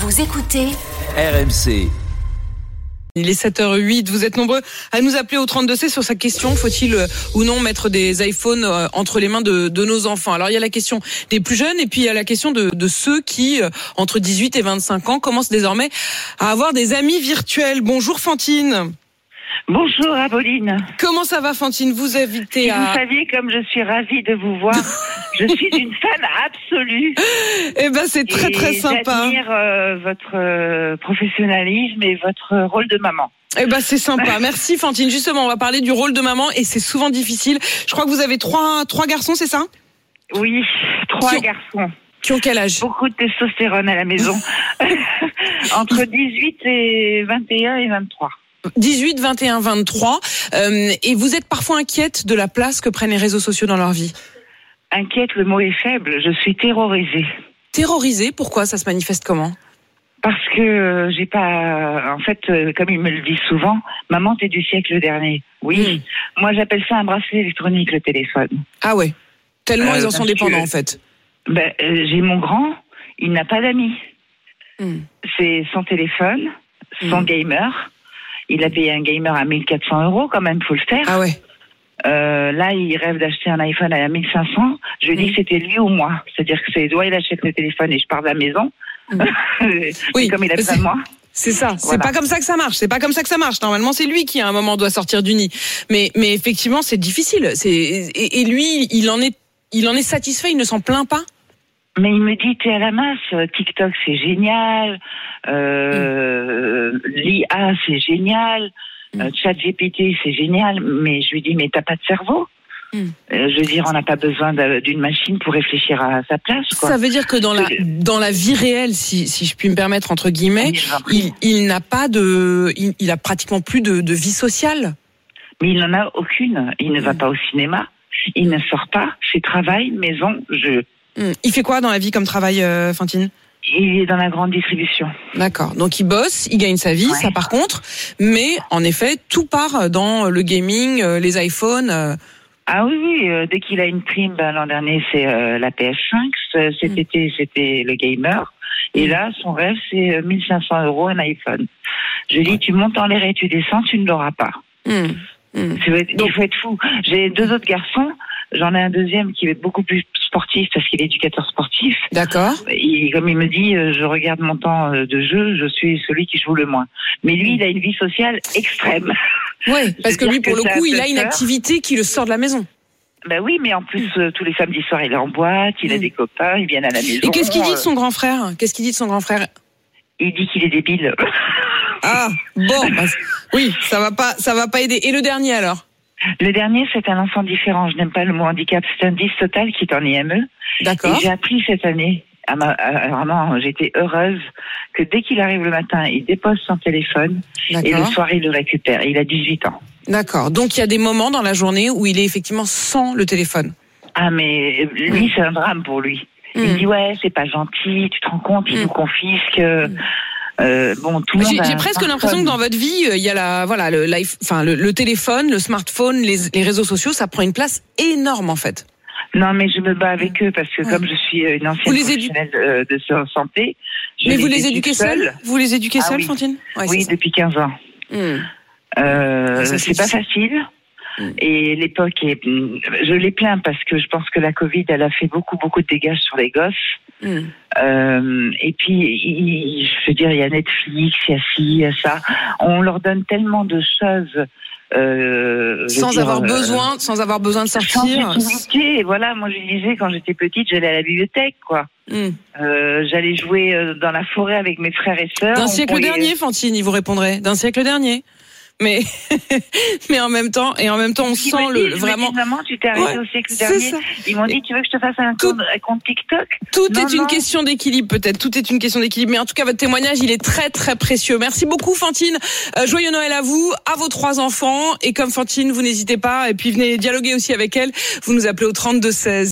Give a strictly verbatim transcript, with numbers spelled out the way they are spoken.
Vous écoutez R M C. Il est sept heures huit, vous êtes nombreux à nous appeler au trente-deux seize sur sa question, faut-il euh, ou non mettre des iPhones euh, entre les mains de, de nos enfants? Alors il y a la question des plus jeunes et puis il y a la question de, de ceux qui, euh, entre dix-huit et vingt-cinq ans, commencent désormais à avoir des amis virtuels. Bonjour Fantine. Bonjour Apolline. Comment ça va Fantine? Vous invitez si à... Vous saviez comme je suis ravie de vous voir. Je suis une fan absolue. Eh ben c'est très très sympa. J'admire euh, votre euh, professionnalisme et votre rôle de maman. Eh ben c'est sympa. Merci Fantine. Justement, on va parler du rôle de maman et c'est souvent difficile. Je crois que vous avez trois trois garçons, c'est ça? Oui, trois qui ont, garçons. Qui ont quel âge? Beaucoup de testostérone à la maison. Entre dix-huit et vingt et un et vingt-trois. dix-huit, vingt et un, vingt-trois. Euh, et vous êtes parfois inquiète de la place que prennent les réseaux sociaux dans leur vie? Inquiète, le mot est faible. Je suis terrorisée. Terrorisée? Pourquoi? Ça se manifeste comment? Parce que euh, j'ai pas... En fait, euh, comme ils me le disent souvent, maman, t'es du siècle dernier. Oui. Mmh. Moi, j'appelle ça un bracelet électronique, le téléphone. Ah ouais. Tellement euh, ils en sont dépendants, que, en fait. Ben, euh, j'ai mon grand, il n'a pas d'amis. Mmh. C'est son téléphone, son mmh. gamer. Il a payé un gamer à mille quatre cents euros, quand même, faut le faire. Ah ouais. Euh, là, il rêve d'acheter un iPhone à mille cinq cents. Je lui mmh. dis que c'était lui ou moi. C'est-à-dire que c'est soit il achète le téléphone et je pars de la maison. Mmh. Oui, comme il a besoin de moi. C'est ça. Voilà. C'est pas comme ça que ça marche. C'est pas comme ça que ça marche. Normalement, c'est lui qui, à un moment, doit sortir du nid. Mais, mais effectivement, c'est difficile. C'est, et, et lui, il en est, il en est satisfait. Il ne s'en plaint pas. Mais il me dit, t'es à la masse, TikTok c'est génial, euh, mmh. l'I A c'est génial, mmh. euh, ChatGPT c'est génial, mais je lui dis, mais t'as pas de cerveau mmh. euh, Je veux dire, on n'a pas besoin d'une machine pour réfléchir à sa place, quoi. Ça veut dire que dans la, dans la vie réelle, si, si je puis me permettre, entre guillemets, il, il n'a pas de, il, il a pratiquement plus de, de vie sociale. Mais il n'en a aucune, il ne mmh. va pas au cinéma, il ne sort pas, c'est travail, maison, jeu. Il fait quoi dans la vie comme travail, euh, Fantine? Il est dans la grande distribution. D'accord. Donc il bosse, il gagne sa vie, ouais. Ça par contre. Mais en effet, tout part dans le gaming, les iPhones. Euh... Ah oui, oui. Euh, dès qu'il a une prime, ben, l'an dernier c'est euh, la P S cinq. Cet mmh. été c'était le gamer. Et mmh. là, son rêve c'est mille cinq cents euros un iPhone. Je lui dis, tu montes en l'air et tu descends, tu ne l'auras pas. Mmh. Mmh. Il faut être, il faut être fou. J'ai deux autres garçons. J'en ai un deuxième qui est beaucoup plus sportif parce qu'il est éducateur sportif. D'accord. Et comme il me dit, je regarde mon temps de jeu, je suis celui qui joue le moins. Mais lui, il a une vie sociale extrême. Oui, parce que lui, pour le coup, il a une activité qui le sort de la maison. Ben oui, mais en plus, euh, tous les samedis soirs, il est en boîte, il a mmh. des copains, ils viennent à la maison. Et qu'est-ce qu'il dit de son grand frère? Qu'est-ce qu'il dit de son grand frère? Il dit qu'il est débile. Ah, bon, bah, oui, ça va pas, ça va pas aider. Et le dernier alors? Le dernier, c'est un enfant différent. Je n'aime pas le mot handicap. C'est un dys total qui est en I M E. D'accord. Et j'ai appris cette année, à ma, à, vraiment, j'étais heureuse que dès qu'il arrive le matin, il dépose son téléphone. D'accord. Et le soir, il le récupère. Il a dix-huit ans. D'accord. Donc, il y a des moments dans la journée où il est effectivement sans le téléphone. Ah, mais lui, mmh. c'est un drame pour lui. Mmh. Il me dit, ouais, c'est pas gentil, tu te rends compte, il mmh. nous confisque. Mmh. Euh, bon, tout le monde. J'ai, j'ai presque l'impression que dans votre vie, il y a la, voilà, le, life, enfin, le, le téléphone, le smartphone, les, les réseaux sociaux, ça prend une place énorme en fait. Non, mais je me bats avec eux parce que ouais. comme je suis une ancienne professionnelle édu- de, de santé, je mais les vous les éduquez seuls? Vous les éduquez ah, seuls, oui. Fantine? Ouais, oui, depuis quinze ans. Mmh. Euh, ça, c'est, c'est pas facile. Mmh. Et l'époque est, je les plains parce que je pense que la Covid, elle a fait beaucoup, beaucoup de dégâts sur les gosses. Mmh. Euh, et puis, il, je veux dire, il y a Netflix, il y a ci, il y a ça. On leur donne tellement de choses. Euh, sans dire, avoir euh, besoin, sans avoir besoin de sortir. Sans utilité. Voilà, moi je disais quand j'étais petite, j'allais à la bibliothèque, quoi. Mmh. Euh, j'allais jouer dans la forêt avec mes frères et sœurs. D'un siècle pourrait... dernier, Fantine, il vous répondrait. D'un siècle dernier. Mais mais en même temps et en même temps on sent me le dit, vraiment. Me dis, maman, tu t'es arrêtée ouais, au siècle dernier. Ils m'ont dit, tu veux que je te fasse un compte, un compte TikTok? Tout non, est non. une question d'équilibre peut-être. Tout est une question d'équilibre. Mais en tout cas, votre témoignage, il est très très précieux. Merci beaucoup, Fantine. Euh, joyeux Noël à vous, à vos trois enfants. Et comme Fantine, vous n'hésitez pas. Et puis venez dialoguer aussi avec elle. Vous nous appelez au trente-deux seize.